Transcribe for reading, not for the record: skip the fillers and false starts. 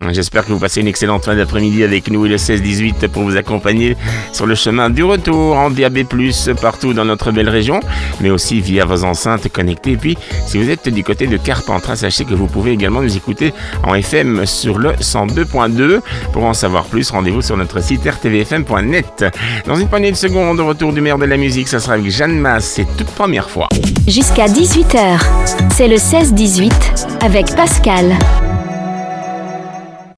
J'espère que vous passez une excellente fin d'après-midi avec nous et le 16-18 pour vous accompagner sur le chemin du retour en DAB+, partout dans notre belle région, mais aussi via vos enceintes connectées. Et puis, si vous êtes du côté de Carpentras, sachez que vous pouvez également nous écouter en FM sur le 102.2. Pour en savoir plus, rendez-vous sur notre site rtvfm.net. Dans une poignée de secondes, au retour du maire de la musique, ça sera avec Jeanne Masse, c'est toute première fois. Jusqu'à 18h, c'est le 16-18 avec Pascal.